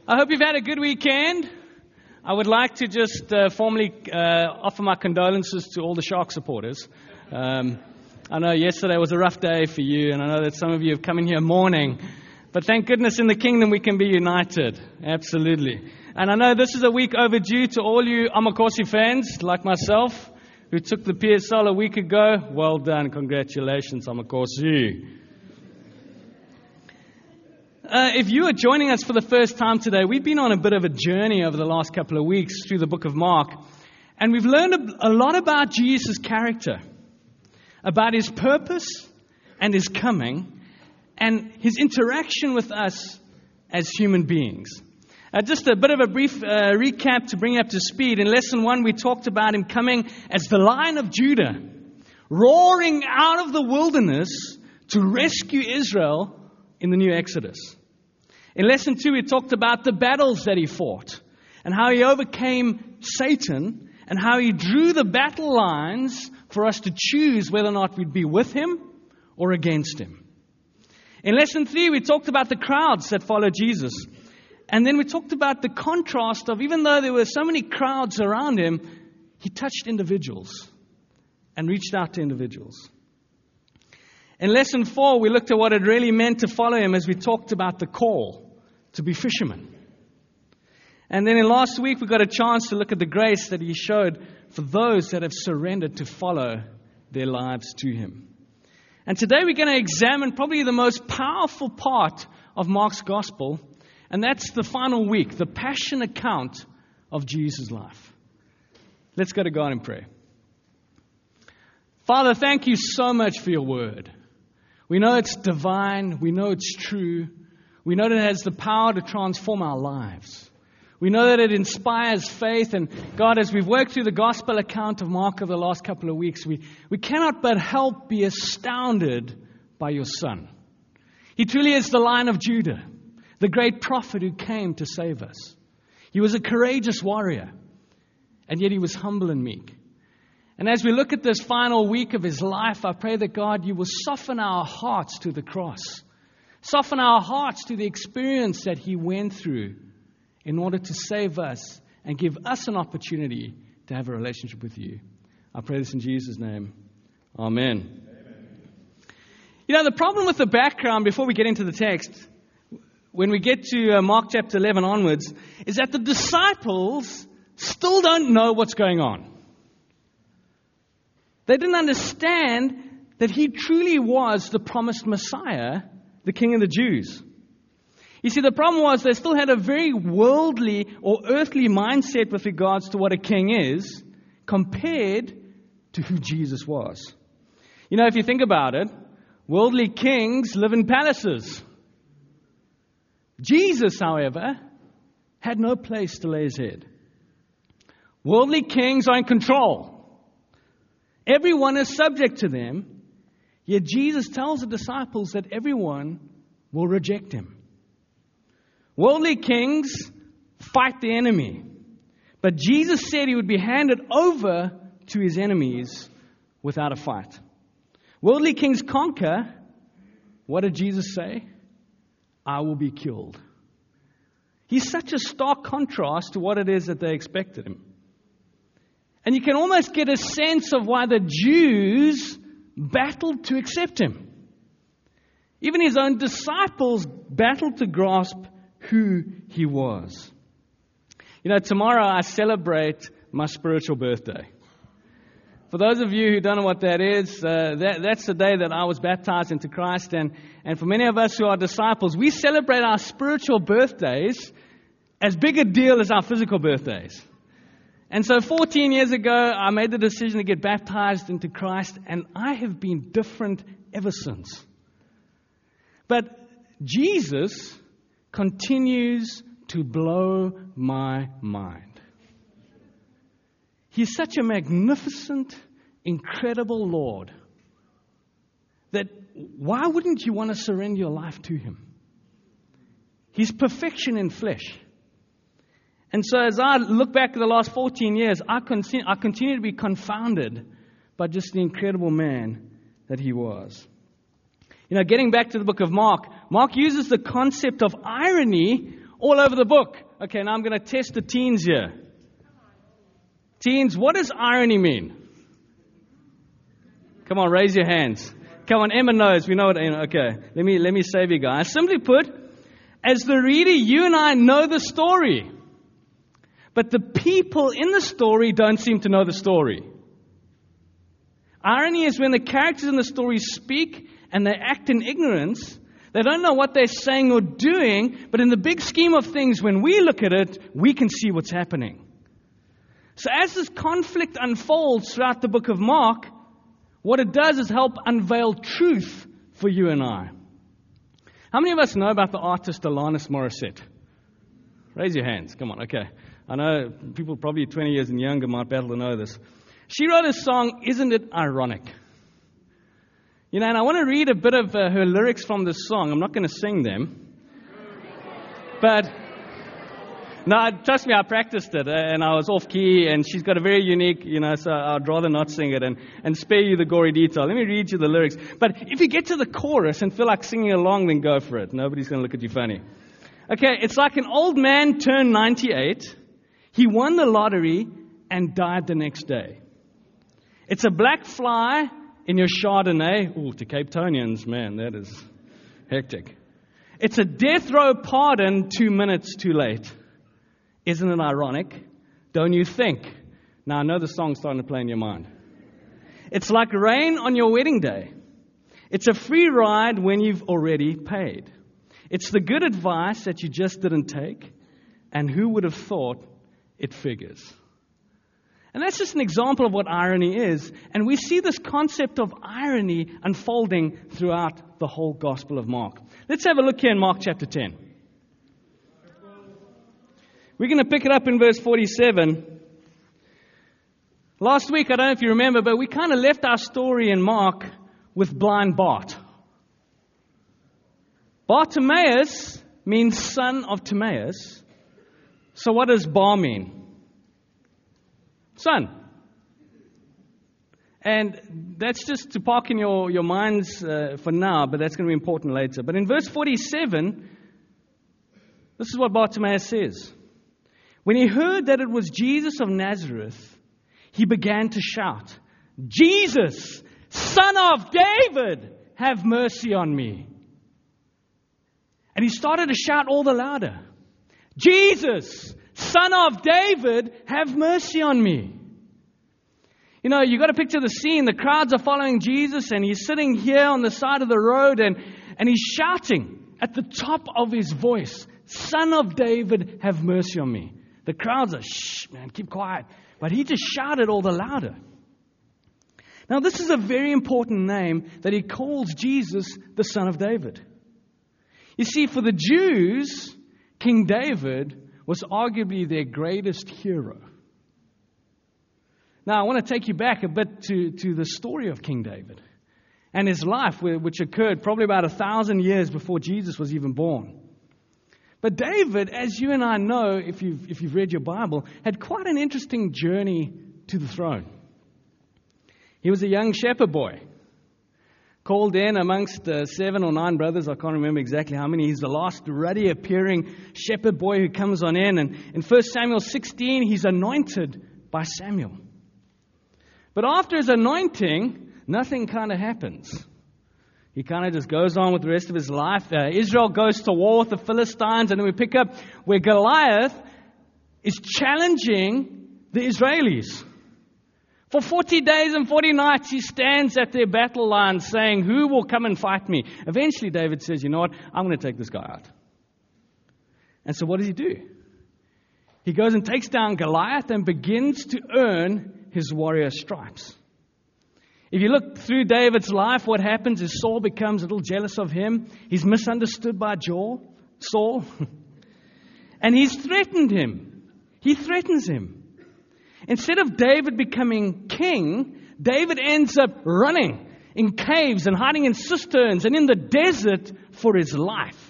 I hope you've had a good weekend. I would like to just formally offer my condolences to all the Shark supporters. I know yesterday was a rough day for you, and I know that some of you have come in here mourning. But thank goodness in the kingdom we can be united. Absolutely. And I know this is a week overdue to all you Amakosi fans, like myself, who took the PSL a week ago. Well done. Congratulations, Amakosi. If you are joining us for the first time today, we've been on a bit of a journey over the last couple of weeks through the book of Mark. And we've learned a lot about Jesus' character, about His purpose and His coming, and His interaction with us as human beings. Just a bit of a brief recap to bring you up to speed. In lesson 1, we talked about Him coming as the Lion of Judah, roaring out of the wilderness to rescue Israel in the new Exodus. In lesson 2, we talked about the battles that He fought and how He overcame Satan and how He drew the battle lines for us to choose whether or not we'd be with Him or against Him. In lesson 3, we talked about the crowds that followed Jesus. And then we talked about the contrast of, even though there were so many crowds around Him, He touched individuals and reached out to individuals. In lesson 4, we looked at what it really meant to follow Him as we talked about the call to be fishermen. And then in last week, we got a chance to look at the grace that He showed for those that have surrendered to follow their lives to Him. And today we're going to examine probably the most powerful part of Mark's gospel, and that's the final week, the passion account of Jesus' life. Let's go to God in prayer. Father, thank You so much for Your word. We know it's divine. We know it's true. We know that it has the power to transform our lives. We know that it inspires faith. And God, as we've worked through the gospel account of Mark over the last couple of weeks, we cannot but help be astounded by Your Son. He truly is the Lion of Judah, the great prophet who came to save us. He was a courageous warrior, and yet He was humble and meek. And as we look at this final week of His life, I pray that, God, You will soften our hearts to the cross. Soften our hearts to the experience that He went through in order to save us and give us an opportunity to have a relationship with You. I pray this in Jesus' name. Amen. You know, the problem with the background, before we get into the text, when we get to Mark chapter 11 onwards, is that the disciples still don't know what's going on. They didn't understand that He truly was the promised Messiah, the King of the Jews. You see, the problem was they still had a very worldly or earthly mindset with regards to what a king is compared to who Jesus was. You know, if you think about it, worldly kings live in palaces. Jesus, however, had no place to lay His head. Worldly kings are in control. Everyone is subject to them, yet Jesus tells the disciples that everyone will reject Him. Worldly kings fight the enemy, but Jesus said He would be handed over to His enemies without a fight. Worldly kings conquer. What did Jesus say? I will be killed. He's such a stark contrast to what it is that they expected Him. And you can almost get a sense of why the Jews battled to accept Him. Even His own disciples battled to grasp who He was. You know, tomorrow I celebrate my spiritual birthday. For those of you who don't know what that is, that's the day that I was baptized into Christ. And for many of us who are disciples, we celebrate our spiritual birthdays as big a deal as our physical birthdays. And so 14 years ago, I made the decision to get baptized into Christ, and I have been different ever since. But Jesus continues to blow my mind. He's such a magnificent, incredible Lord that why wouldn't you want to surrender your life to Him? He's perfection in flesh. And so as I look back at the last 14 years, I continue to be confounded by just the incredible man that He was. You know, getting back to the book of Mark, Mark uses the concept of irony all over the book. Okay, now I'm going to test the teens here. Teens, what does irony mean? Come on, raise your hands. Come on, Emma knows. We know what. Okay, let me save you guys. Simply put, as the reader, you and I know the story, but the people in the story don't seem to know the story. Irony is when the characters in the story speak and they act in ignorance. They don't know what they're saying or doing, but in the big scheme of things, when we look at it, we can see what's happening. So as this conflict unfolds throughout the book of Mark, what it does is help unveil truth for you and I. How many of us know about the artist Alanis Morissette? Raise your hands. Come on, okay. I know people probably 20 years and younger might be able to know this. She wrote a song, Isn't It Ironic? And I want to read a bit of her lyrics from this song. I'm not going to sing them. But, no, trust me, I practiced it, and I was off-key, and she's got a very unique, so I'd rather not sing it and spare you the gory detail. Let me read you the lyrics. But if you get to the chorus and feel like singing along, then go for it. Nobody's going to look at you funny. Okay, it's like an old man turned 98. He won the lottery and died the next day. It's a black fly in your Chardonnay. Ooh, to Cape Townians, man, that is hectic. It's a death row pardon 2 minutes too late. Isn't it ironic? Don't you think? Now, I know the song's starting to play in your mind. It's like rain on your wedding day. It's a free ride when you've already paid. It's the good advice that you just didn't take. And who would have thought it figures? And that's just an example of what irony is. And we see this concept of irony unfolding throughout the whole Gospel of Mark. Let's have a look here in Mark chapter 10. We're going to pick it up in verse 47. Last week, I don't know if you remember, but we kind of left our story in Mark with blind Bart. Bartimaeus means son of Timaeus. So what does Bar mean? Son. And that's just to park in your minds for now, but that's going to be important later. But in verse 47, this is what Bartimaeus says. When he heard that it was Jesus of Nazareth, he began to shout, Jesus, Son of David, have mercy on me. And he started to shout all the louder, Jesus, Son of David, have mercy on me. You got to picture the scene. The crowds are following Jesus, and he's sitting here on the side of the road, and he's shouting at the top of his voice, Son of David, have mercy on me. The crowds are, shh, man, keep quiet. But he just shouted all the louder. Now, this is a very important name that he calls Jesus the Son of David. You see, for the Jews, King David was arguably their greatest hero. Now, I want to take you back a bit to the story of King David and his life, which occurred probably about 1,000 years before Jesus was even born. But David, as you and I know, if you've read your Bible, had quite an interesting journey to the throne. He was a young shepherd boy, called in amongst 7 or 9 brothers. I can't remember exactly how many. He's the last ruddy appearing shepherd boy who comes on in. And in 1 Samuel 16, he's anointed by Samuel. But after his anointing, nothing kind of happens. He kind of just goes on with the rest of his life. Israel goes to war with the Philistines, and then we pick up where Goliath is challenging the Israelis. For 40 days and 40 nights, he stands at their battle lines saying, who will come and fight me? Eventually, David says, you know what? I'm going to take this guy out. And so what does he do? He goes and takes down Goliath and begins to earn his warrior stripes. If you look through David's life, what happens is Saul becomes a little jealous of him. He's misunderstood by Saul. And he's threatened him. He threatens him. Instead of David becoming king, David ends up running in caves and hiding in cisterns and in the desert for his life.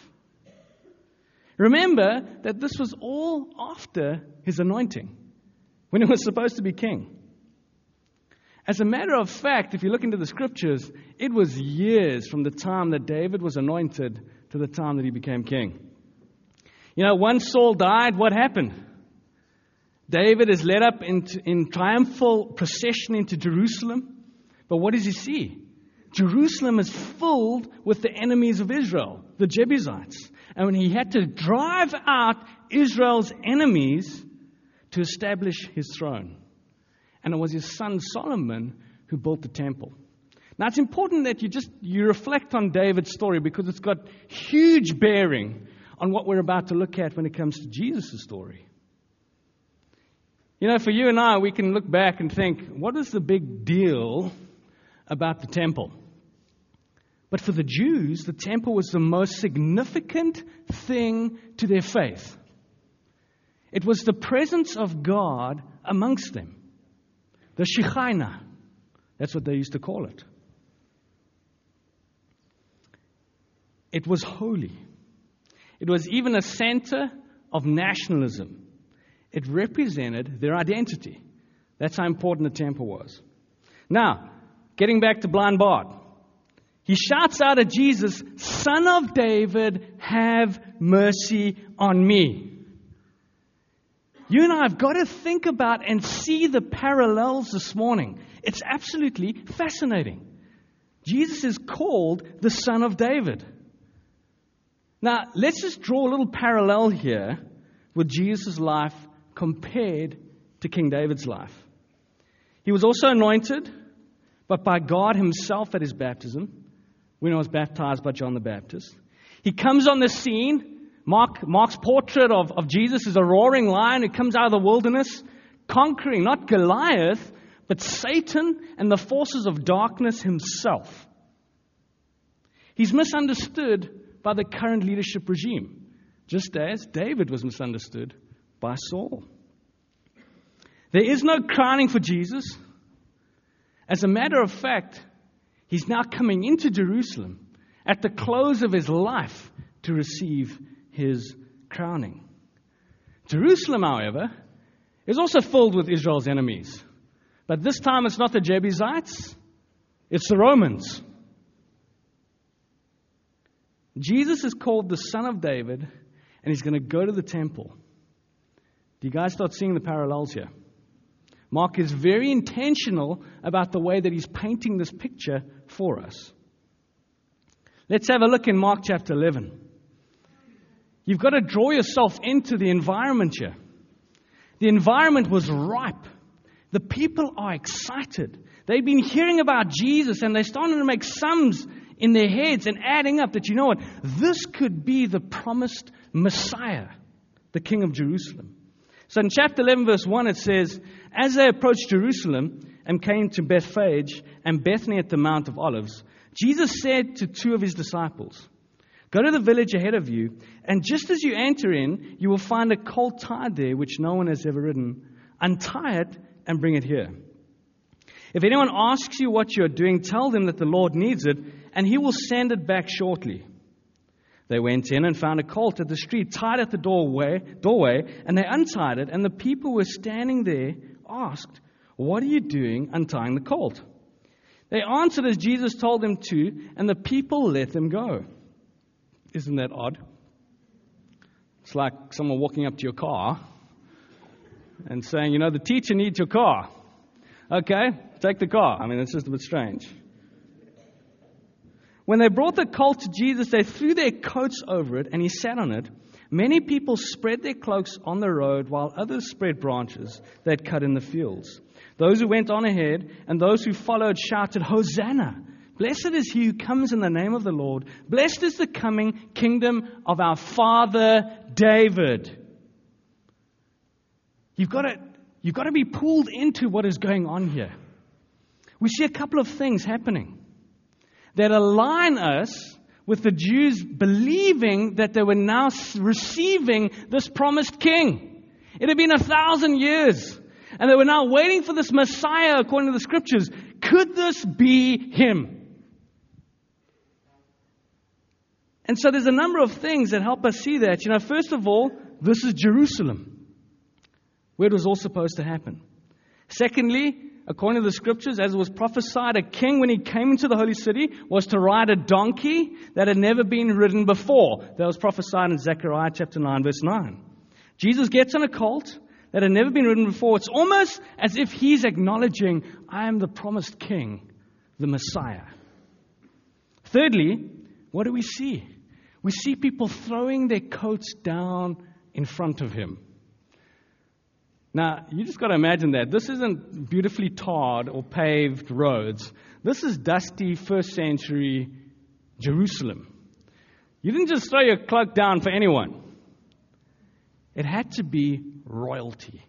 Remember that this was all after his anointing, when he was supposed to be king. As a matter of fact, if you look into the scriptures, it was years from the time that David was anointed to the time that he became king. Once Saul died, what happened? David is led up in triumphal procession into Jerusalem. But what does he see? Jerusalem is filled with the enemies of Israel, the Jebusites. And when he had to drive out Israel's enemies to establish his throne. And it was his son Solomon who built the temple. Now it's important that you reflect on David's story because it's got huge bearing on what we're about to look at when it comes to Jesus' story. For you and I, we can look back and think, what is the big deal about the temple? But for the Jews, the temple was the most significant thing to their faith. It was the presence of God amongst them. The Shekinah. That's what they used to call it. It was holy. It was even a center of nationalism. It represented their identity. That's how important the temple was. Now, getting back to blind Bart. He shouts out at Jesus, "Son of David, have mercy on me." You and I have got to think about and see the parallels this morning. It's absolutely fascinating. Jesus is called the Son of David. Now, let's just draw a little parallel here with Jesus' life compared to King David's life. He was also anointed, but by God himself at his baptism. When he was baptized by John the Baptist. He comes on the scene. Mark's portrait of Jesus is a roaring lion who comes out of the wilderness, conquering not Goliath, but Satan and the forces of darkness himself. He's misunderstood by the current leadership regime, just as David was misunderstood by Saul. There is no crowning for Jesus. As a matter of fact, he's now coming into Jerusalem at the close of his life to receive his crowning. Jerusalem, however, is also filled with Israel's enemies. But this time it's not the Jebusites, it's the Romans. Jesus is called the Son of David, and he's going to go to the temple. Do you guys start seeing the parallels here? Mark is very intentional about the way that he's painting this picture for us. Let's have a look in Mark chapter 11. You've got to draw yourself into the environment here. The environment was ripe. The people are excited. They've been hearing about Jesus and they're starting to make sums in their heads and adding up that, you know what, this could be the promised Messiah, the King of Jerusalem. So in chapter 11, verse 1, it says, "As they approached Jerusalem and came to Bethphage and Bethany at the Mount of Olives, Jesus said to two of his disciples, 'Go to the village ahead of you, and just as you enter in, you will find a colt tied there which no one has ever ridden. Untie it and bring it here. If anyone asks you what you are doing, tell them that the Lord needs it, and he will send it back shortly.' They went in and found a colt at the street, tied at the doorway, and they untied it, and the people who were standing there asked, 'What are you doing untying the colt?' They answered as Jesus told them to, and the people let them go." Isn't that odd? It's like someone walking up to your car and saying, the teacher needs your car. Okay, take the car. It's just a bit strange. When they brought the colt to Jesus, they threw their coats over it, and he sat on it. Many people spread their cloaks on the road, while others spread branches they'd cut in the fields. Those who went on ahead and those who followed shouted, "Hosanna! Blessed is he who comes in the name of the Lord. Blessed is the coming kingdom of our father David." You've got to be pulled into what is going on here. We see a couple of things happening that align us with the Jews believing that they were now receiving this promised king. It had been 1,000 years, and they were now waiting for this Messiah according to the scriptures. Could this be him? And so there's a number of things that help us see that. First of all, this is Jerusalem, where it was all supposed to happen. Secondly, according to the scriptures, as it was prophesied, a king, when he came into the holy city, was to ride a donkey that had never been ridden before. That was prophesied in Zechariah chapter 9, verse 9. Jesus gets on a colt that had never been ridden before. It's almost as if he's acknowledging, I am the promised king, the Messiah. Thirdly, what do we see? We see people throwing their coats down in front of him. Now, you just got to imagine that. This isn't beautifully tarred or paved roads. This is dusty first century Jerusalem. You didn't just throw your cloak down for anyone. It had to be royalty.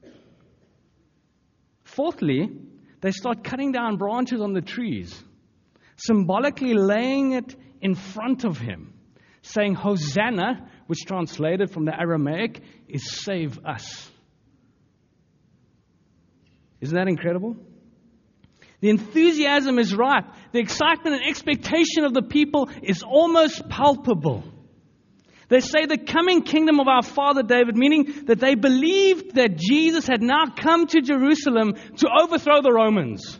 Fourthly, they start cutting down branches on the trees, symbolically laying it in front of him, saying, Hosanna, which translated from the Aramaic is save us. Isn't that incredible? The enthusiasm is ripe. The excitement and expectation of the people is almost palpable. They say the coming kingdom of our father David, meaning that they believed that Jesus had now come to Jerusalem to overthrow the Romans.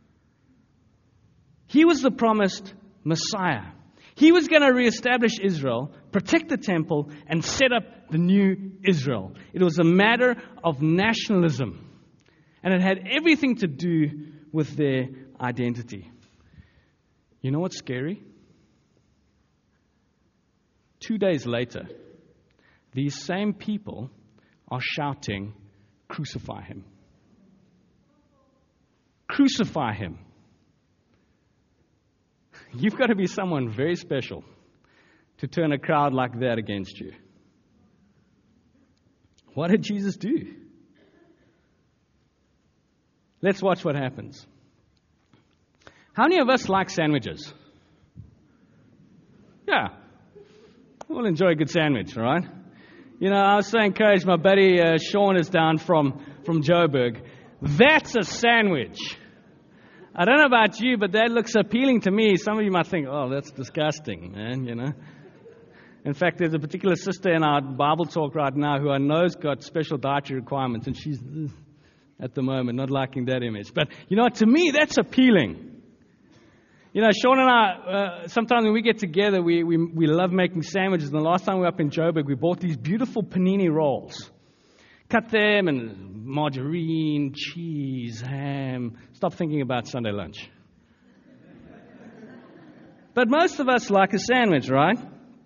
He was the promised Messiah. He was going to reestablish Israel, protect the temple, and set up the new Israel. It was a matter of nationalism. And it had everything to do with their identity. You know what's scary? 2 days later, these same people are shouting, crucify him. Crucify him. You've got to be someone very special to turn a crowd like that against you. What did Jesus do? Let's watch what happens. How many of us like sandwiches? Yeah. We'll enjoy a good sandwich, right? You know, I was so encouraged. My buddy Sean is down from Joburg. That's a sandwich. I don't know about you, but that looks appealing to me. Some of you might think, oh, that's disgusting, man, you know. In fact, there's a particular sister in our Bible talk right now who I know's got special dietary requirements, and she's, at the moment, not liking that image. But, you know, to me, that's appealing. You know, Sean and I, sometimes when we get together, we love making sandwiches. And the last time we were up in Joburg, we bought these beautiful panini rolls. Cut them, and margarine, cheese, ham. Stop thinking about Sunday lunch. But most of us like a sandwich, right?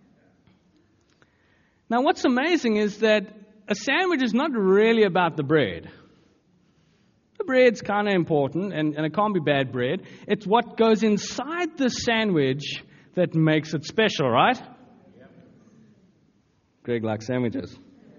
Now, what's amazing is that a sandwich is not really about the bread. The bread's kind of important, and it can't be bad bread. It's what goes inside the sandwich that makes it special, right? Yep. Greg likes sandwiches.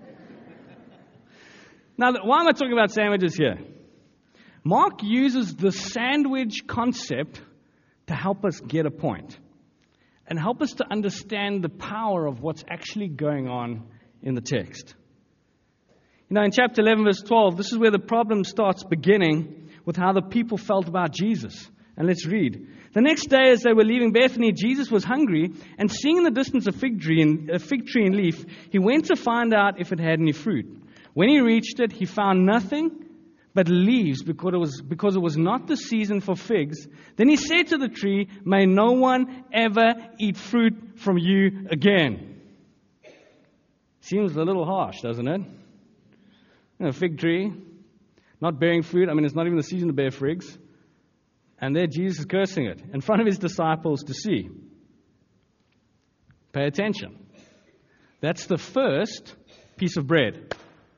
Now, why am I talking about sandwiches here? Mark uses the sandwich concept to help us get a point and help us to understand the power of what's actually going on in the text. You know, in chapter 11, verse 12, this is where the problem starts beginning with how the people felt about Jesus. And let's read. The next day, as they were leaving Bethany, Jesus was hungry, and seeing in the distance a fig tree in leaf, he went to find out if it had any fruit. When he reached it, he found nothing but leaves, because it was not the season for figs. Then he said to the tree, may no one ever eat fruit from you again. Seems a little harsh, doesn't it? A fig tree, not bearing fruit. I mean, it's not even the season to bear figs. And there Jesus is cursing it in front of his disciples to see. Pay attention. That's the first piece of bread.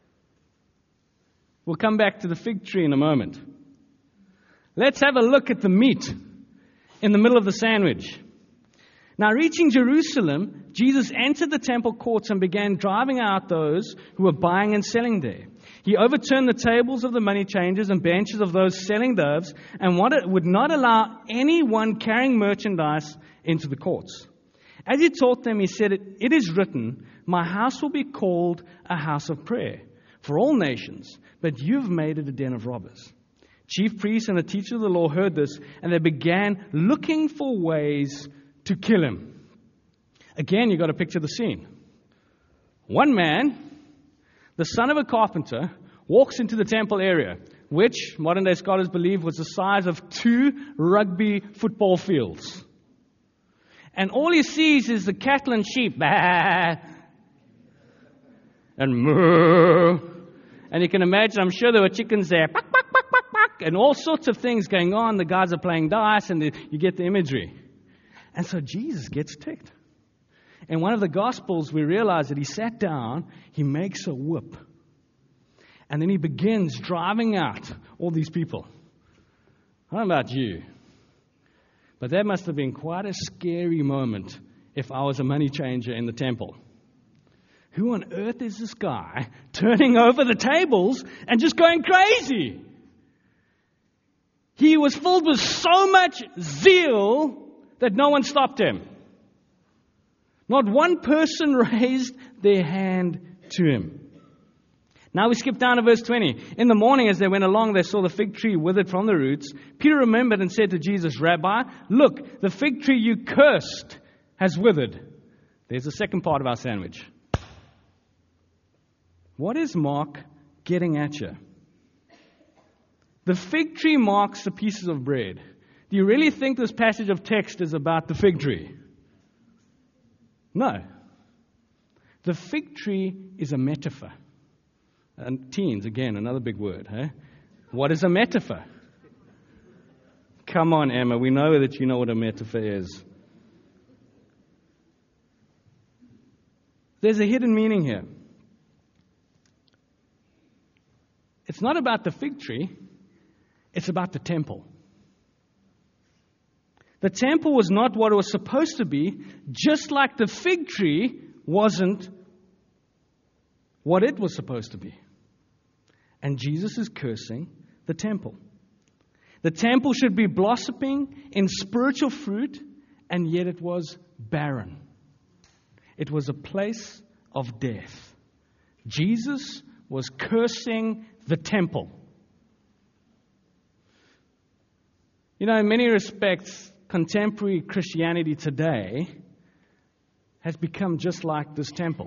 We'll come back to the fig tree in a moment. Let's have a look at the meat in the middle of the sandwich. Now, reaching Jerusalem, Jesus entered the temple courts and began driving out those who were buying and selling there. He overturned the tables of the money changers and benches of those selling doves, and would not allow anyone carrying merchandise into the courts. As he taught them, he said, it is written, my house will be called a house of prayer for all nations, but you've made it a den of robbers. Chief priests and the teachers of the law heard this, and they began looking for ways to kill him. Again, you've got to picture the scene. One man, the son of a carpenter, walks into the temple area, which modern-day scholars believe was the size of 2 rugby football fields. And all he sees is the cattle and sheep, bah, and moo. And you can imagine, I'm sure there were chickens there, buck, buck, buck, buck, buck, and all sorts of things going on. The guys are playing dice, and you get the imagery. And so Jesus gets ticked. In one of the Gospels, we realize that he sat down, he makes a whip, and then he begins driving out all these people. I don't know about you, but that must have been quite a scary moment if I was a money changer in the temple. Who on earth is this guy turning over the tables and just going crazy? He was filled with so much zeal that no one stopped him. Not one person raised their hand to him. Now we skip down to verse 20. In the morning as they went along, they saw the fig tree withered from the roots. Peter remembered and said to Jesus, Rabbi, look, the fig tree you cursed has withered. There's the second part of our sandwich. What is Mark getting at you? The fig tree marks the pieces of bread. Do you really think this passage of text is about the fig tree? No. The fig tree is a metaphor. And teens, again, another big word. Eh? What is a metaphor? Come on, Emma, we know that you know what a metaphor is. There's a hidden meaning here. It's not about the fig tree, it's about the temple. The temple was not what it was supposed to be, just like the fig tree wasn't what it was supposed to be. And Jesus is cursing the temple. The temple should be blossoming in spiritual fruit, and yet it was barren. It was a place of death. Jesus was cursing the temple. You know, in many respects, contemporary Christianity today has become just like this temple.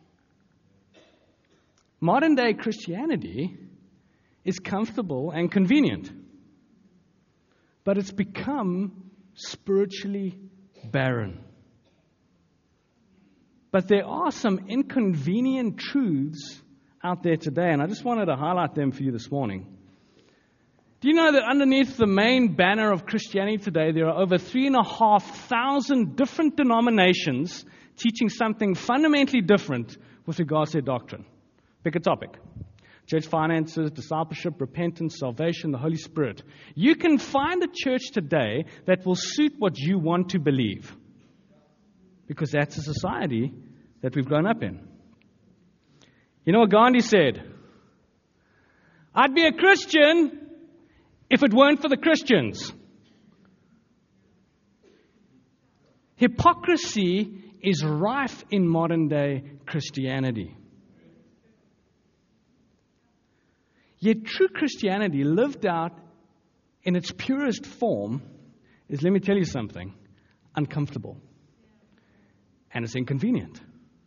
Modern day Christianity is comfortable and convenient, but it's become spiritually barren. But there are some inconvenient truths out there today, and I just wanted to highlight them for you this morning. Do you know that underneath the main banner of Christianity today, there are over 3,500 different denominations teaching something fundamentally different with regards to their doctrine? Pick a topic. Church finances, discipleship, repentance, salvation, the Holy Spirit. You can find a church today that will suit what you want to believe, because that's a society that we've grown up in. You know what Gandhi said? I'd be a Christian if it weren't for the Christians. Hypocrisy is rife in modern day Christianity. Yet true Christianity lived out in its purest form is, let me tell you something, uncomfortable. And it's inconvenient.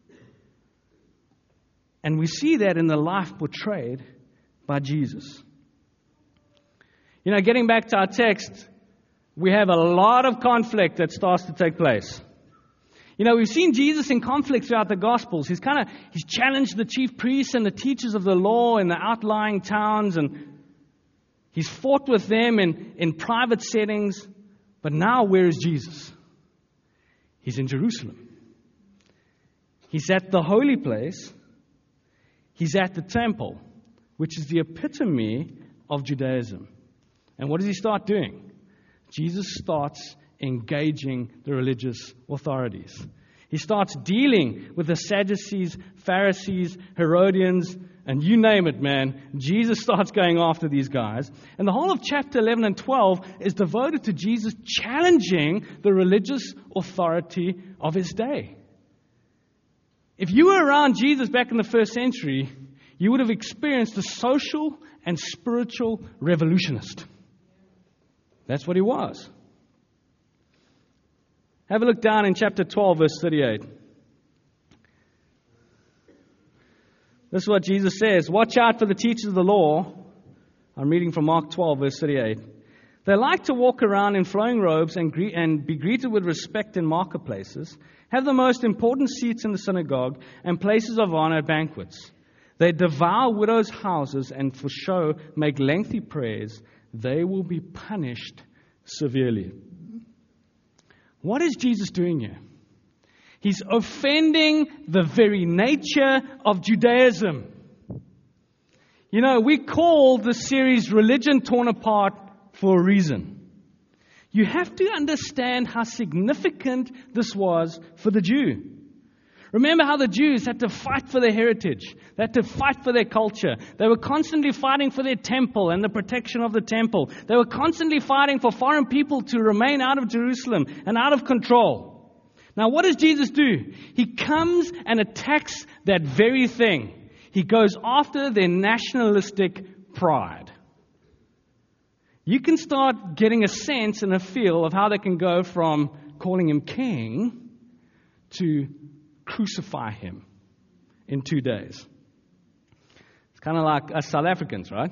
And we see that in the life portrayed by Jesus. You know, getting back to our text, we have a lot of conflict that starts to take place. You know, we've seen Jesus in conflict throughout the Gospels. He's challenged the chief priests and the teachers of the law in the outlying towns, and he's fought with them in private settings. But now, where is Jesus? He's in Jerusalem. He's at the holy place. He's at the temple, which is the epitome of Judaism. And what does he start doing? Jesus starts engaging the religious authorities. He starts dealing with the Sadducees, Pharisees, Herodians, and you name it, man. Jesus starts going after these guys. And the whole of chapter 11 and 12 is devoted to Jesus challenging the religious authority of his day. If you were around Jesus back in the first century, you would have experienced a social and spiritual revolutionist. That's what he was. Have a look down in chapter 12, verse 38. This is what Jesus says. Watch out for the teachers of the law. I'm reading from Mark 12, verse 38. They like to walk around in flowing robes and be greeted with respect in marketplaces, have the most important seats in the synagogue, and places of honor at banquets. They devour widows' houses and for show make lengthy prayers. They will be punished severely. What is Jesus doing here? He's offending the very nature of Judaism. You know, we call the series Religion Torn Apart for a reason. You have to understand how significant this was for the Jew. Remember how the Jews had to fight for their heritage. They had to fight for their culture. They were constantly fighting for their temple and the protection of the temple. They were constantly fighting for foreign people to remain out of Jerusalem and out of control. Now, what does Jesus do? He comes and attacks that very thing. He goes after their nationalistic pride. You can start getting a sense and a feel of how they can go from calling him king to crucify him in 2 days. It's kind of like us South Africans, right?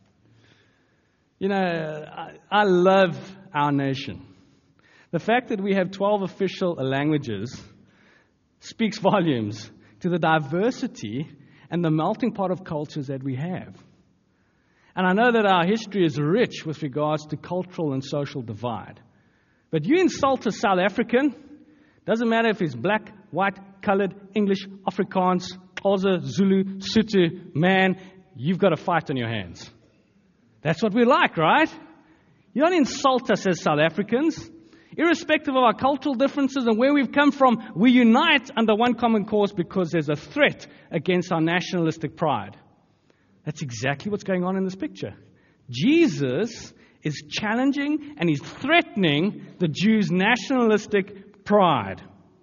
You know, I love our nation. The fact that we have 12 official languages speaks volumes to the diversity and the melting pot of cultures that we have. And I know that our history is rich with regards to cultural and social divide. But you insult a South African, doesn't matter if he's black, white, colored, English, Afrikaans, Xhosa, Zulu, Sotho, man, you've got a fight on your hands. That's what we're like, right? You don't insult us as South Africans. Irrespective of our cultural differences and where we've come from, we unite under one common cause because there's a threat against our nationalistic pride. That's exactly what's going on in this picture. Jesus is challenging and he's threatening the Jews' nationalistic pride.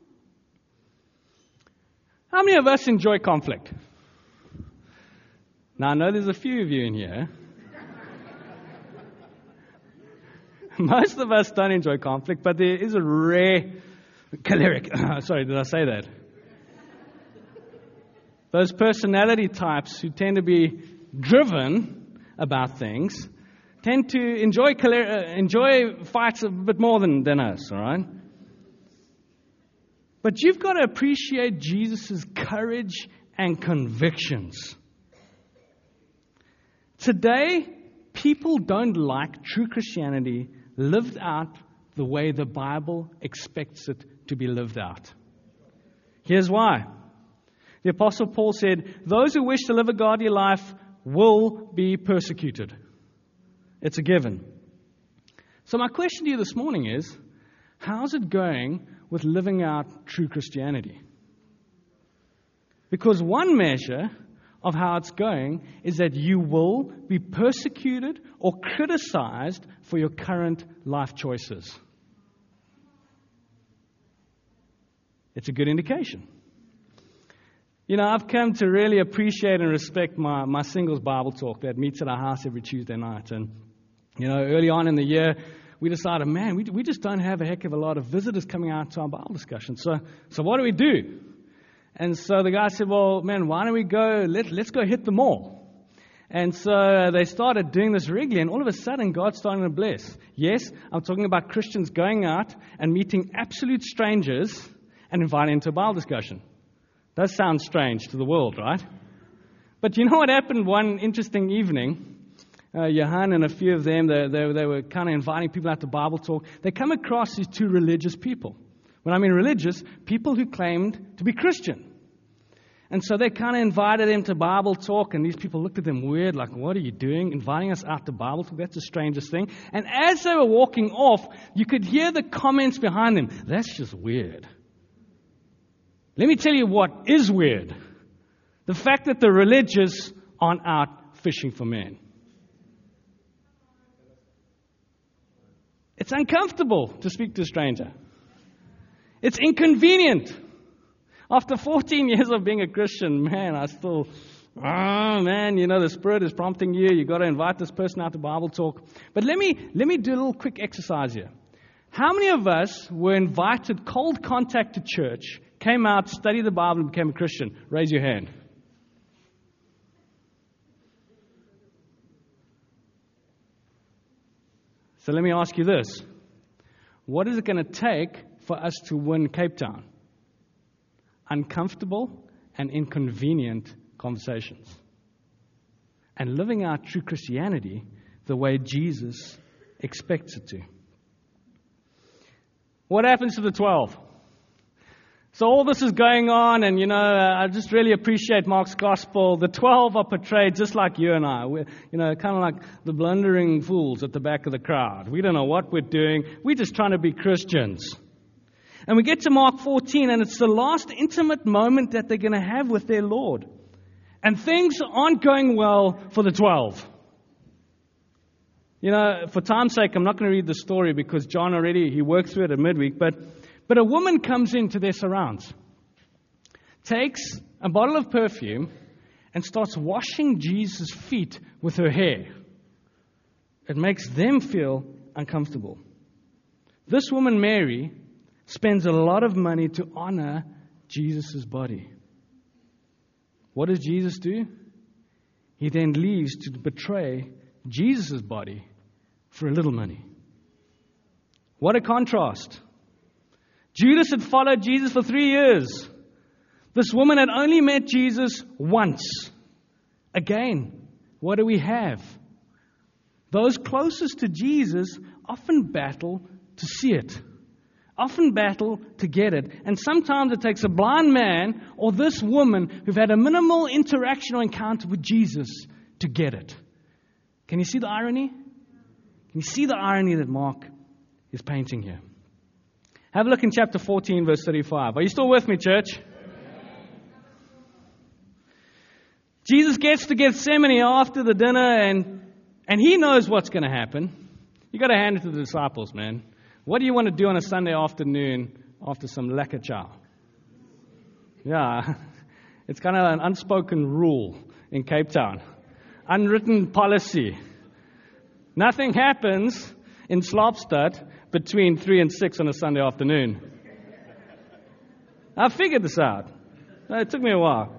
How many of us enjoy conflict? Now, I know there's a few of you in here. Most of us don't enjoy conflict, but there is a rare choleric. Sorry, did I say that? Those personality types who tend to be driven about things tend to enjoy fights a bit more than us, all right? But you've got to appreciate Jesus' courage and convictions. Today, people don't like true Christianity lived out the way the Bible expects it to be lived out. Here's why. The Apostle Paul said, those who wish to live a godly life will be persecuted. It's a given. So my question to you this morning is, how's it going with living out true Christianity? Because one measure of how it's going is that you will be persecuted or criticized for your current life choices. It's a good indication. You know, I've come to really appreciate and respect my singles Bible talk that meets at our house every Tuesday night. And, you know, early on in the year, we decided, man, we just don't have a heck of a lot of visitors coming out to our Bible discussion. So what do we do? And so the guy said, well, man, why don't we go, let's go hit the mall. And so they started doing this regularly, and all of a sudden, God's starting to bless. Yes, I'm talking about Christians going out and meeting absolute strangers and inviting into a Bible discussion. Does sound strange to the world, right? But you know what happened one interesting evening? Johan and a few of them, they were kind of inviting people out to Bible talk. They come across these two religious people. When I mean religious, people who claimed to be Christian. And so they kind of invited them to Bible talk, and these people looked at them weird, like, what are you doing? Inviting us out to Bible talk? That's the strangest thing. And as they were walking off, you could hear the comments behind them. That's just weird. Let me tell you what is weird. The fact that the religious aren't out fishing for men. It's uncomfortable to speak to a stranger. It's inconvenient. After 14 years of being a Christian, man, I still, you know, the Spirit is prompting you. You've got to invite this person out to Bible talk. But let me do a little quick exercise here. How many of us were invited cold contact to church, came out, studied the Bible, and became a Christian? Raise your hand. So let me ask you this. What is it going to take for us to win Cape Town? Uncomfortable and inconvenient conversations. And living out true Christianity the way Jesus expects it to. What happens to the 12? So all this is going on, and I just really appreciate Mark's gospel. The 12 are portrayed just like you and I. We're, kind of like the blundering fools at the back of the crowd. We don't know what we're doing. We're just trying to be Christians. And we get to Mark 14, and it's the last intimate moment that they're going to have with their Lord. And things aren't going well for the 12. For time's sake, I'm not going to read the story because John he worked through it at midweek, but a woman comes into their surrounds, takes a bottle of perfume, and starts washing Jesus' feet with her hair. It makes them feel uncomfortable. This woman, Mary, spends a lot of money to honor Jesus' body. What does Jesus do? He then leaves to betray Jesus' body for a little money. What a contrast. Judas had followed Jesus for 3 years. This woman had only met Jesus once. Again, what do we have? Those closest to Jesus often battle to see it, often battle to get it. And sometimes it takes a blind man or this woman who've had a minimal interaction or encounter with Jesus to get it. Can you see the irony? Can you see the irony that Mark is painting here? Have a look in chapter 14, verse 35. Are you still with me, church? Jesus gets to Gethsemane after the dinner, and he knows what's going to happen. You got to hand it to the disciples, man. What do you want to do on a Sunday afternoon after some lekker chow? Yeah, it's kind of an unspoken rule in Cape Town. Unwritten policy. Nothing happens in Slopstad between 3 and 6 on a Sunday afternoon. I figured this out. It took me a while.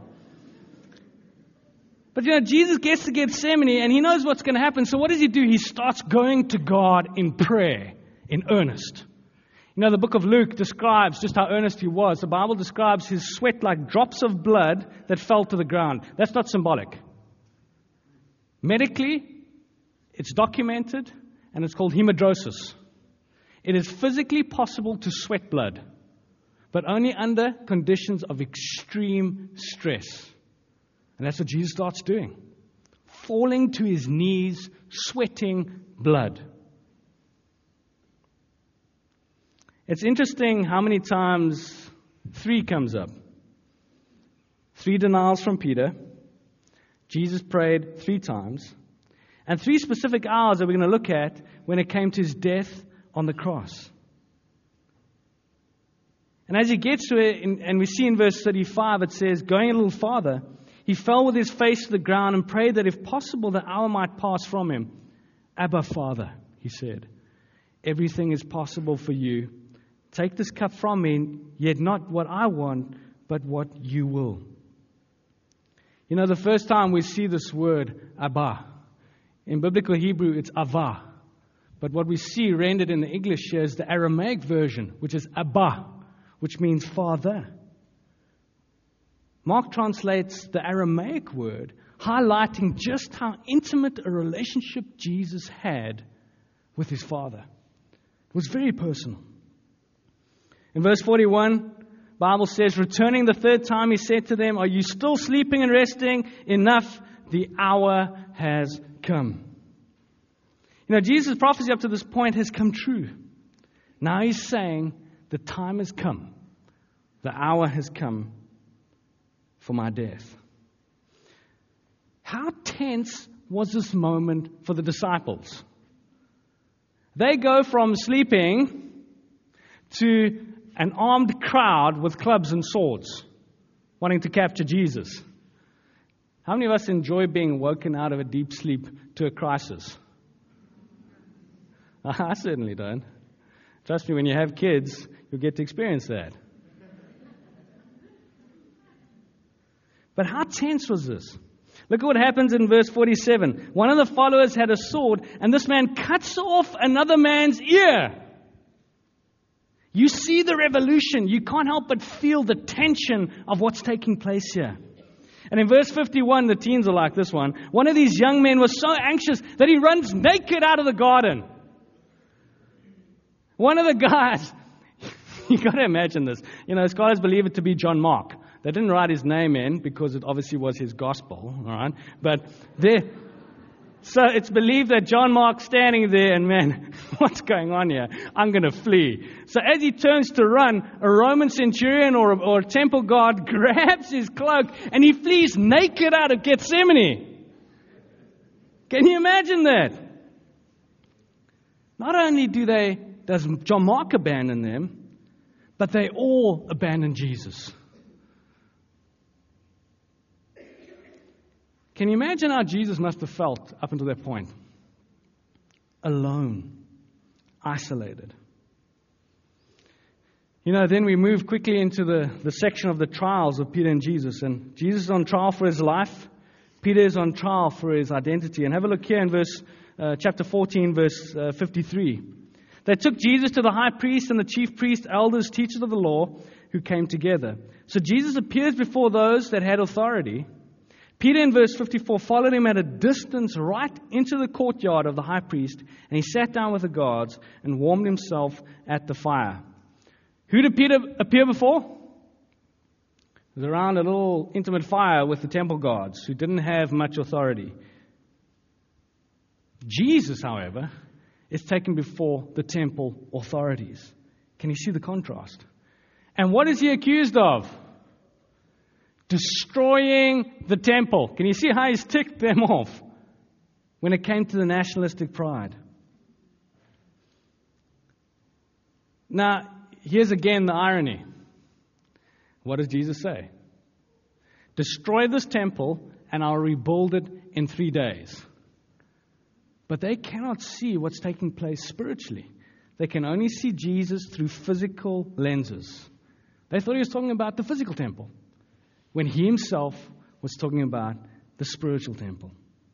But Jesus gets to Gethsemane and he knows what's going to happen. So what does he do? He starts going to God in prayer, in earnest. The book of Luke describes just how earnest he was. The Bible describes his sweat like drops of blood that fell to the ground. That's not symbolic. Medically, it's documented, and it's called hemodrosis. It is physically possible to sweat blood, but only under conditions of extreme stress. And that's what Jesus starts doing. Falling to his knees, sweating blood. It's interesting how many times 3 comes up. 3 denials from Peter. Jesus prayed 3 times. And 3 specific hours that we're going to look at when it came to his death on the cross. And as he gets to it, and we see in verse 35, it says, going a little farther, he fell with his face to the ground and prayed that if possible the hour might pass from him. Abba, Father, he said, everything is possible for you. Take this cup from me, yet not what I want, but what you will. The first time we see this word, Abba, in biblical Hebrew, it's Ava. But what we see rendered in the English here is the Aramaic version, which is Abba, which means father. Mark translates the Aramaic word, highlighting just how intimate a relationship Jesus had with his Father. It was very personal. In verse 41, the Bible says, returning the 3rd time, he said to them, are you still sleeping and resting? Enough, the hour has come. Jesus' prophecy up to this point has come true. Now he's saying, the time has come. The hour has come for my death. How tense was this moment for the disciples? They go from sleeping to an armed crowd with clubs and swords, wanting to capture Jesus. How many of us enjoy being woken out of a deep sleep to a crisis? I certainly don't. Trust me, when you have kids, you'll get to experience that. But how tense was this? Look at what happens in verse 47. One of the followers had a sword, and this man cuts off another man's ear. You see the revolution. You can't help but feel the tension of what's taking place here. And in verse 51, the teens are like this one. One of these young men was so anxious that he runs naked out of the garden. One of the guys, you got to imagine this. Scholars believe it to be John Mark. They didn't write his name in because it obviously was his gospel, all right? So it's believed that John Mark's standing there and, man, what's going on here? I'm going to flee. So as he turns to run, a Roman centurion or a temple guard grabs his cloak and he flees naked out of Gethsemane. Can you imagine that? Not only does John Mark abandon them, but they all abandon Jesus. Can you imagine how Jesus must have felt up until that point? Alone. Isolated. Then we move quickly into the section of the trials of Peter and Jesus. And Jesus is on trial for his life. Peter is on trial for his identity. And have a look here in chapter 14, verse 53. They took Jesus to the high priest and the chief priest, elders, teachers of the law, who came together. So Jesus appears before those that had authority. Peter, in verse 54, followed him at a distance right into the courtyard of the high priest, and he sat down with the guards and warmed himself at the fire. Who did Peter appear before? It was around a little intimate fire with the temple guards who didn't have much authority. Jesus, however, is taken before the temple authorities. Can you see the contrast? And what is he accused of? Destroying the temple. Can you see how he's ticked them off when it came to the nationalistic pride? Now, here's again the irony. What does Jesus say? Destroy this temple and I'll rebuild it in 3 days. But they cannot see what's taking place spiritually. They can only see Jesus through physical lenses. They thought he was talking about the physical temple, when he himself was talking about the spiritual temple.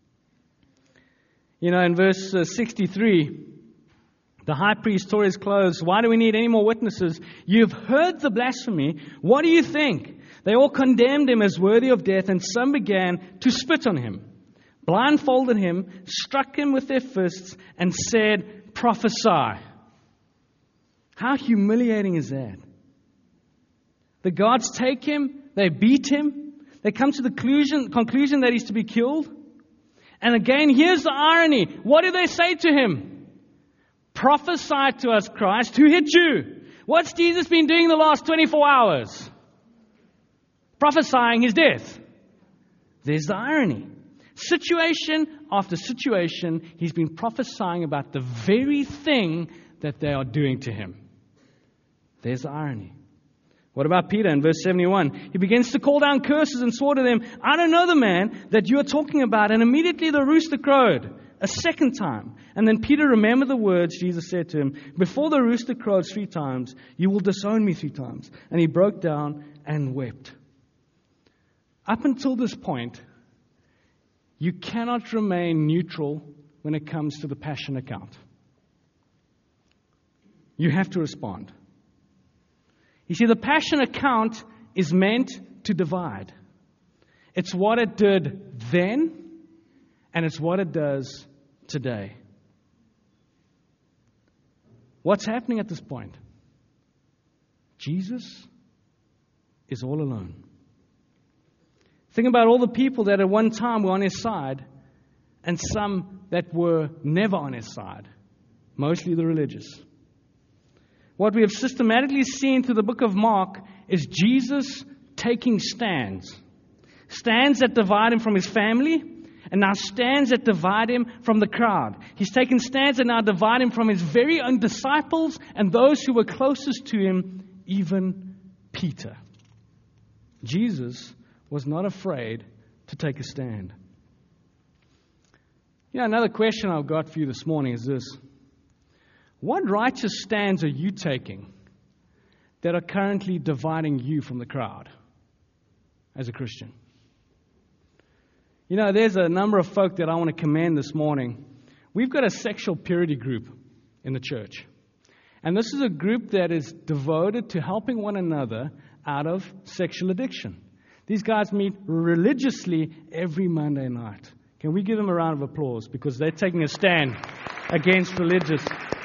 In verse 63, the high priest tore his clothes. Why do we need any more witnesses? You've heard the blasphemy. What do you think? They all condemned him as worthy of death, and some began to spit on him, blindfolded him, struck him with their fists, and said, prophesy. How humiliating is that? The guards take him, they beat him, they come to the conclusion that he's to be killed. And again, here's the irony. What do they say to him? Prophesy to us, Christ. Who hit you? What's Jesus been doing the last 24 hours? Prophesying his death. There's the irony. Situation after situation, he's been prophesying about the very thing that they are doing to him. There's the irony. What about Peter in verse 71? He begins to call down curses and swore to them, I don't know the man that you are talking about. And immediately the rooster crowed a second time. And then Peter remembered the words Jesus said to him, before the rooster crows 3 times, you will disown me 3 times. And he broke down and wept. Up until this point, you cannot remain neutral when it comes to the passion account. You have to respond. You see, the passion account is meant to divide. It's what it did then, and it's what it does today. What's happening at this point? Jesus is all alone. Think about all the people that at one time were on his side, and some that were never on his side, mostly the religious. What we have systematically seen through the book of Mark is Jesus taking stands. Stands that divide him from his family, and now stands that divide him from the crowd. He's taken stands that now divide him from his very own disciples and those who were closest to him, even Peter. Jesus was not afraid to take a stand. Another question I've got for you this morning is this. What righteous stands are you taking that are currently dividing you from the crowd as a Christian? You know, there's a number of folk that I want to commend this morning. We've got a sexual purity group in the church. And this is a group that is devoted to helping one another out of sexual addiction. These guys meet religiously every Monday night. Can we give them a round of applause? Because they're taking a stand against religious.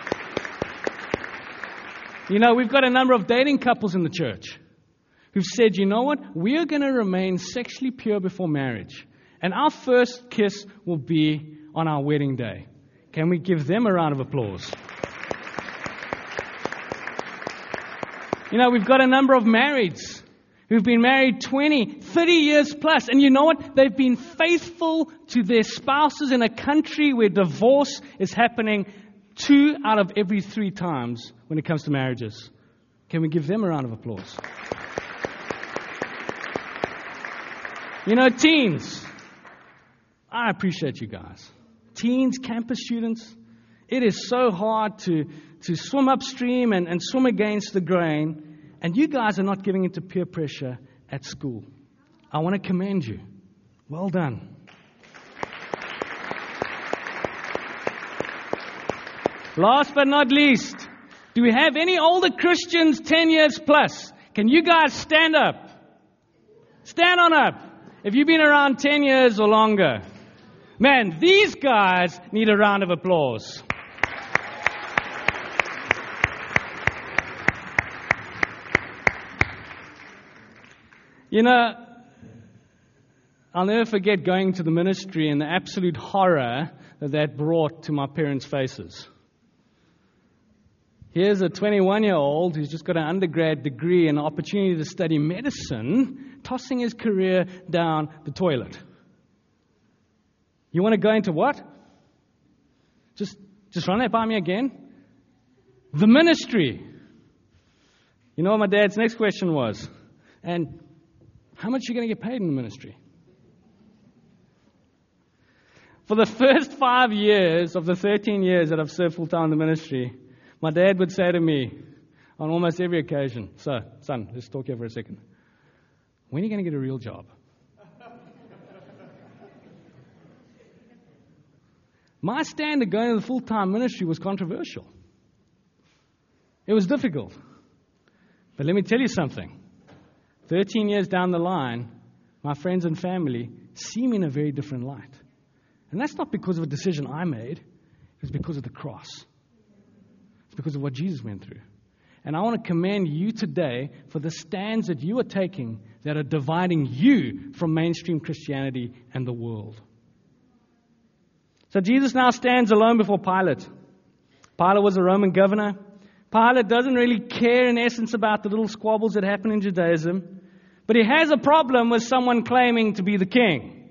You know, we've got a number of dating couples in the church who've said, you know what? We are going to remain sexually pure before marriage. And our first kiss will be on our wedding day. Can we give them a round of applause? You know, we've got a number of marrieds who've been married 20, 30 years plus. And you know what? They've been faithful to their spouses in a country where divorce is happening 2 out of every 3 times when it comes to marriages. Can we give them a round of applause? You know, teens, I appreciate you guys. Teens, campus students, it is so hard to swim upstream and swim against the grain. And you guys are not giving into peer pressure at school. I want to commend you. Well done. Last but not least, do we have any older Christians 10 years plus? Can you guys stand up? Stand on up. If you've been around 10 years or longer. Man, these guys need a round of applause. You know, I'll never forget going to the ministry and the absolute horror that brought to my parents' faces. Here's a 21-year-old who's just got an undergrad degree and an opportunity to study medicine, tossing his career down the toilet. You want to go into what? Just run that by me again. The ministry. You know what my dad's next question was? And how much are you going to get paid in the ministry? For the first 5 years of the 13 years that I've served full-time in the ministry, my dad would say to me on almost every occasion, "So, son, let's talk here for a second. When are you going to get a real job?" My stand to going to the full-time ministry was controversial. It was difficult. But let me tell you something. 13 years down the line, my friends and family see me in a very different light. And that's not because of a decision I made. It's because of the cross. It's because of what Jesus went through. And I want to commend you today for the stands that you are taking that are dividing you from mainstream Christianity and the world. So Jesus now stands alone before Pilate. Pilate was a Roman governor. Pilate doesn't really care in essence about the little squabbles that happen in Judaism. But he has a problem with someone claiming to be the king.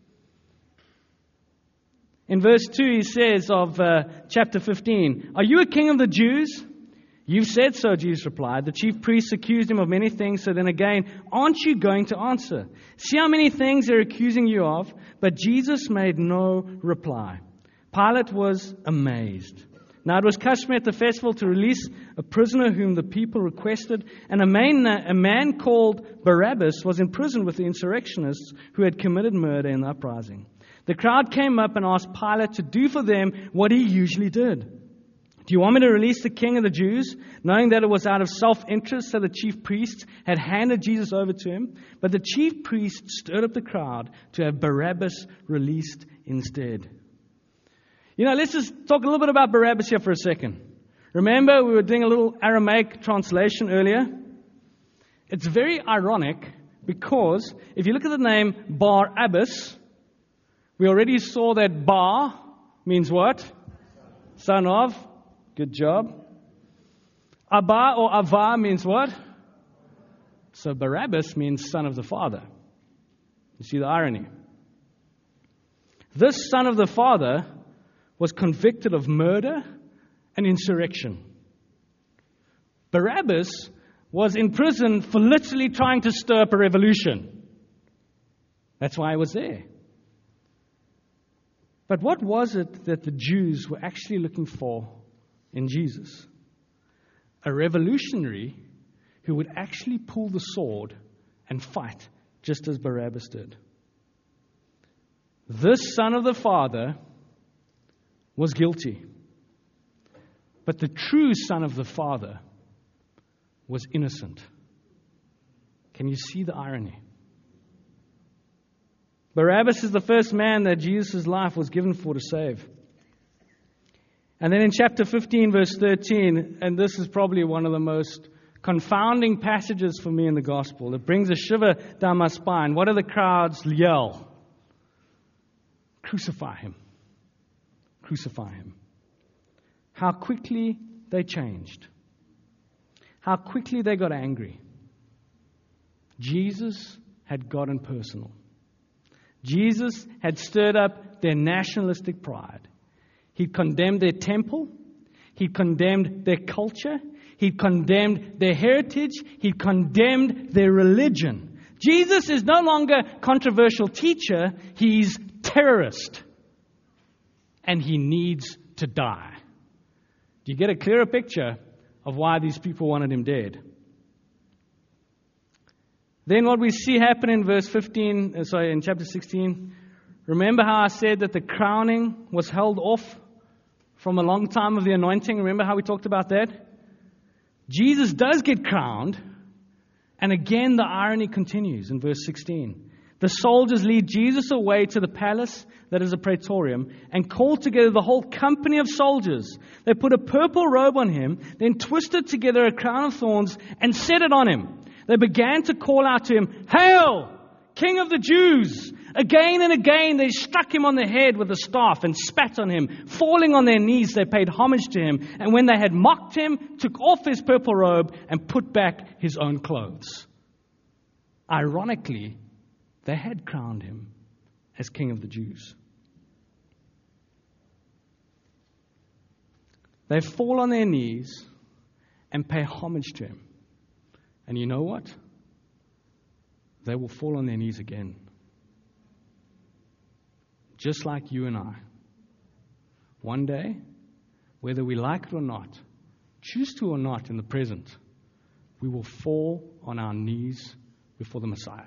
In verse 2 he says of chapter 15, "Are you a king of the Jews?" "You've said so," Jesus replied. The chief priests accused him of many things, so then again, "Aren't you going to answer? See how many things they're accusing you of?" But Jesus made no reply. Pilate was amazed. Now it was customary at the festival to release a prisoner whom the people requested, and a man called Barabbas was in prison with the insurrectionists who had committed murder in the uprising. The crowd came up and asked Pilate to do for them what he usually did. "Do you want me to release the king of the Jews?" Knowing that it was out of self-interest, so the chief priests had handed Jesus over to him. But the chief priests stirred up the crowd to have Barabbas released instead. You know, let's just talk a little bit about Barabbas here for a second. Remember, we were doing a little Aramaic translation earlier. It's very ironic because if you look at the name Barabbas, we already saw that Bar means what? Son of. Good job. Abba or Ava means what? So Barabbas means son of the father. You see the irony? This son of the father was convicted of murder and insurrection. Barabbas was in prison for literally trying to stir up a revolution. That's why he was there. But what was it that the Jews were actually looking for in Jesus? A revolutionary who would actually pull the sword and fight just as Barabbas did. This son of the father was guilty. But the true son of the father was innocent. Can you see the irony? Barabbas is the first man that Jesus' life was given for to save. And then in chapter 15, verse 13, and this is probably one of the most confounding passages for me in the gospel. It brings a shiver down my spine. What do the crowds yell? Crucify him. Crucify him. How quickly they changed. How quickly they got angry. Jesus had gotten personal. Jesus had stirred up their nationalistic pride. He condemned their temple. He condemned their culture. He condemned their heritage. He condemned their religion. Jesus is no longer controversial teacher. He's terrorist. And he needs to die. Do you get a clearer picture of why these people wanted him dead? Then what we see happen in in chapter 16, remember how I said that the crowning was held off from a long time of the anointing? Remember how we talked about that? Jesus does get crowned, and again the irony continues in verse 16. The soldiers lead Jesus away to the palace that is a praetorium and call together the whole company of soldiers. They put a purple robe on him, then twisted together a crown of thorns and set it on him. They began to call out to him, "Hail, King of the Jews!" Again and again they struck him on the head with a staff and spat on him. Falling on their knees, they paid homage to him. And when they had mocked him, took off his purple robe and put back his own clothes. Ironically, they had crowned him as King of the Jews. They fall on their knees and pay homage to him. And you know what? They will fall on their knees again. Just like you and I. One day, whether we like it or not, choose to or not in the present, we will fall on our knees before the Messiah.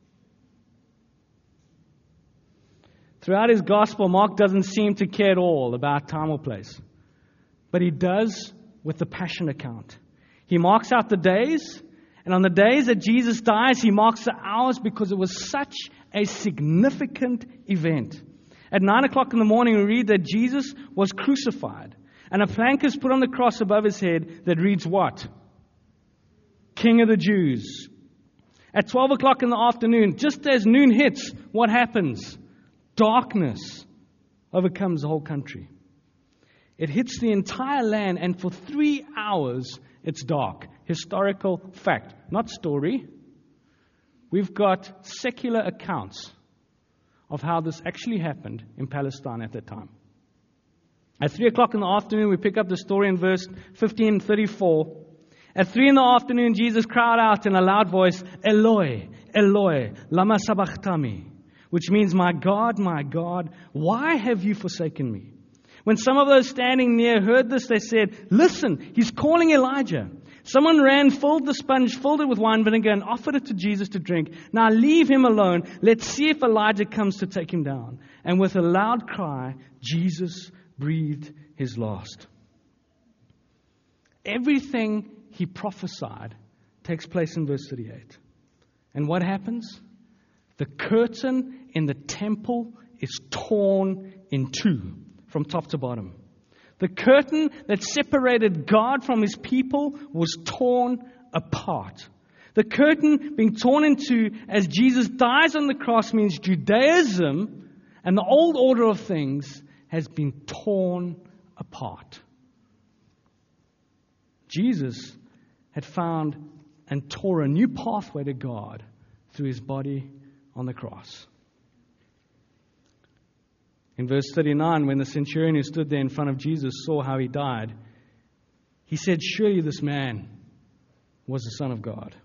Throughout his gospel, Mark doesn't seem to care at all about time or place. But he does with the Passion account. He marks out the days, and on the days that Jesus dies, he marks the hours because it was such a significant event. At 9 o'clock in the morning, we read that Jesus was crucified, and a plank is put on the cross above his head that reads what? King of the Jews. At 12 o'clock in the afternoon, just as noon hits, what happens? Darkness overcomes the whole country. It hits the entire land, and for 3 hours, it's dark. Historical fact, not story. We've got secular accounts of how this actually happened in Palestine at that time. At 3 o'clock in the afternoon, we pick up the story in verse 15:34. At 3 in the afternoon, Jesus cried out in a loud voice, "Eloi, Eloi, lama sabachthani," which means, my God, why have you forsaken me?" When some of those standing near heard this, they said, "Listen, he's calling Elijah." Someone ran, filled the sponge, filled it with wine vinegar, and offered it to Jesus to drink. "Now leave him alone. Let's see if Elijah comes to take him down." And with a loud cry, Jesus breathed his last. Everything he prophesied takes place in verse 38. And what happens? The curtain in the temple is torn in two from top to bottom. The curtain that separated God from his people was torn apart. The curtain being torn in two as Jesus dies on the cross means Judaism and the old order of things has been torn apart. Jesus had found and tore a new pathway to God through his body on the cross. In verse 39, when the centurion who stood there in front of Jesus saw how he died, he said, "Surely this man was the Son of God."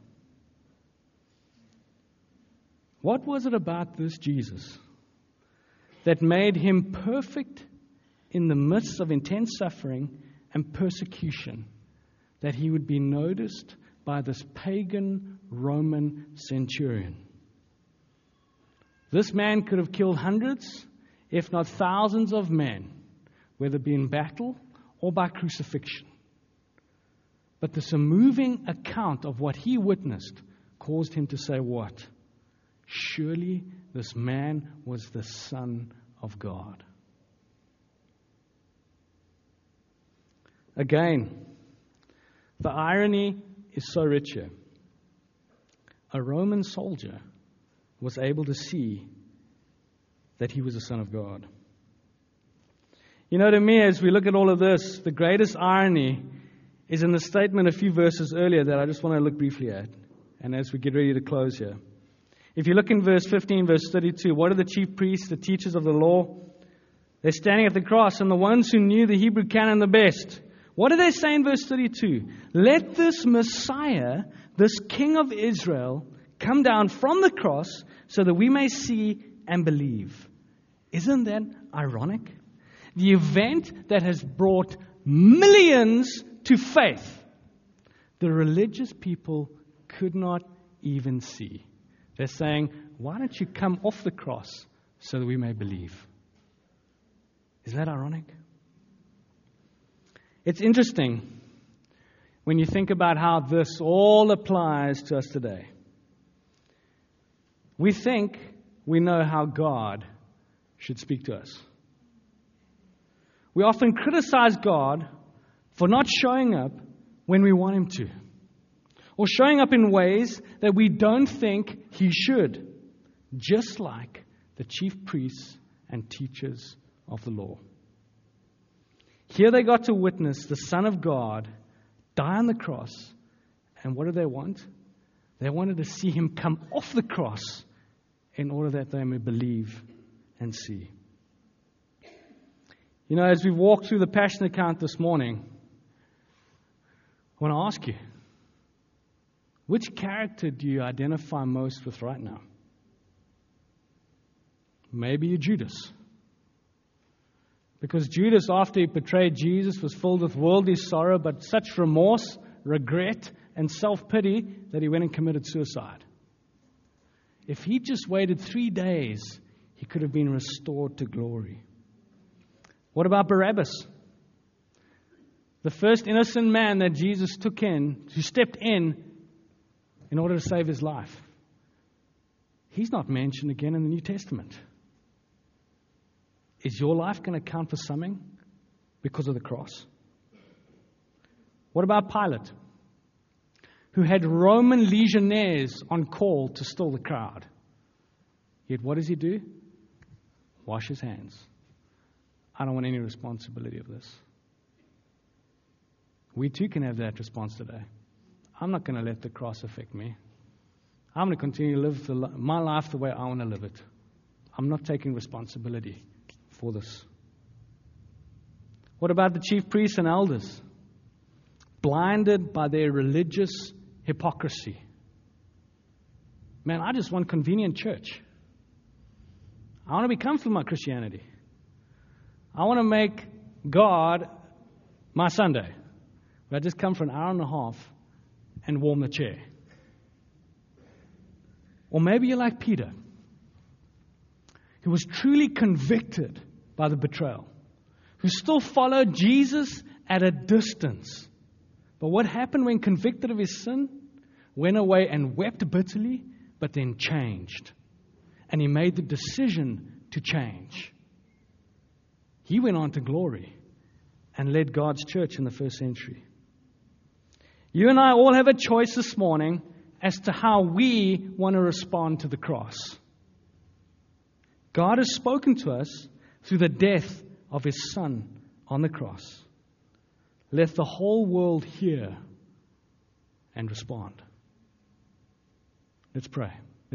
What was it about this Jesus that made him perfect in the midst of intense suffering and persecution, that he would be noticed by this pagan Roman centurion? This man could have killed hundreds if not thousands of men, whether it be in battle or by crucifixion. But this moving account of what he witnessed caused him to say what? Surely this man was the Son of God. Again, the irony is so rich here. A Roman soldier was able to see that he was the Son of God. You know, to me, as we look at all of this, the greatest irony is in the statement a few verses earlier that I just want to look briefly at, and as we get ready to close here. If you look in verse 15, verse 32, what are the chief priests, the teachers of the law? They're standing at the cross, and the ones who knew the Hebrew canon the best. What do they say in verse 32? Let this Messiah, this King of Israel, come down from the cross so that we may see and believe. Isn't that ironic? The event that has brought millions to faith, the religious people could not even see. They're saying, why don't you come off the cross so that we may believe? Is that ironic? It's interesting when you think about how this all applies to us today. We think we know how God should speak to us. We often criticize God for not showing up when we want Him to, or showing up in ways that we don't think He should, just like the chief priests and teachers of the law. Here they got to witness the Son of God die on the cross, and what did they want? They wanted to see Him come off the cross in order that they may believe and see. You know, as we walk through the Passion account this morning, I want to ask you, which character do you identify most with right now? Maybe you're Judas. Because Judas, after he betrayed Jesus, was filled with worldly sorrow, but such remorse, regret, and self-pity that he went and committed suicide. If he just waited 3 days, he could have been restored to glory. What about Barabbas? The first innocent man that Jesus took in, who stepped in order to save his life. He's not mentioned again in the New Testament. Is your life going to count for something because of the cross? What about Pilate, who had Roman legionnaires on call to still the crowd? Yet what does he do? Wash his hands. I don't want any responsibility of this. We too can have that response today. I'm not going to let the cross affect me. I'm going to continue to live my life the way I want to live it. I'm not taking responsibility for this. What about the chief priests and elders? Blinded by their religious hypocrisy. Man, I just want convenient church. I want to be comfortable with my Christianity. I want to make God my Sunday. Where I just come for an hour and a half and warm the chair. Or maybe you're like Peter, who was truly convicted by the betrayal, who still followed Jesus at a distance. But what happened when convicted of his sin? Went away and wept bitterly, but then changed. And he made the decision to change. He went on to glory and led God's church in the first century. You and I all have a choice this morning as to how we want to respond to the cross. God has spoken to us through the death of His Son on the cross. Let the whole world hear and respond. Let's pray.